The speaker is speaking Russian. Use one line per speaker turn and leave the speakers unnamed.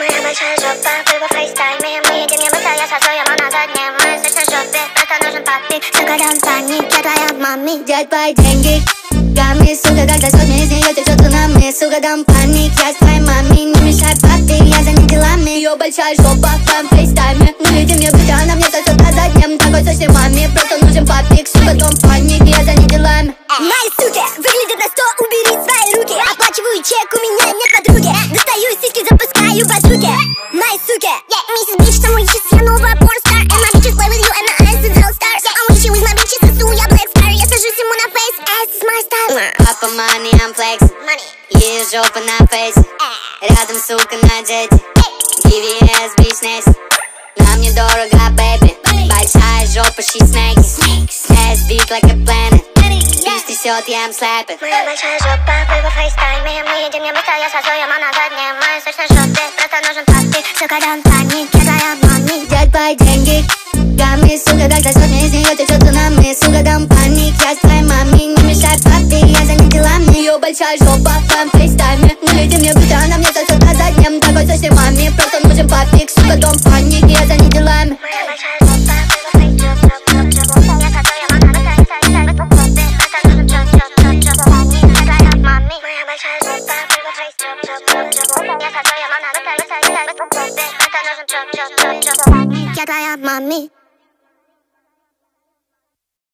Моя большая жопа, вы во фейстайме. Мы едем не быстро, я сосу ему на заднем. Мы точно в жопе, просто нужен папик. Сука, дам паник, я твоя мами.
Дядь твои деньги гамми, сука, когда сотня из нее течет цунами. Сука, дам паник, я с твоей мами. Не мешай папе, я занят делами. Ее большая жопа в твоем фейстайме. Мы едем не быстро, она мне сосет на заднем. Такой сочный маме, просто нужен папик. Сука, дом паник, я занят делами.
Мои суки выглядят на 100, убери свои руки. Оплачиваю чек, у меня нет подруги. Достаю из сиськи, запускаю базуки. Мои суки, миссис Бич, some witches, я новая порнстар. And my bitches play with you and my ass is all stars. I'm wishing with my bitches, сосу я Black Star. Я сажусь ему на face, ass is my style.
Папа, money, I'm flexing. Ее жопа на фейсе. Рядом, сука, на джете. DVS, бизнес. Нам недорого, baby. Большая жопа, she snaking. Ass big like a planet. Бич трясет, я им слэпит.
Моя большая жопа, вы во фейстайме. Мы едем не быстро, я сосу ему на заднем. Мы точно в жопе, просто нужен папик. Сука, дам паник, я твоя мами.
Дядь твои деньги гамми, сука, когда сотня из нее течет цунами. Сука, дам паник, я с твоей мами. Не мешай папе, я занят делами. Ее большая жопа в твоем фейстайме. Мы едем не быстро, она мне сосет на заднем. Такой сочный маме, просто нужен папик. Сука, дом паник.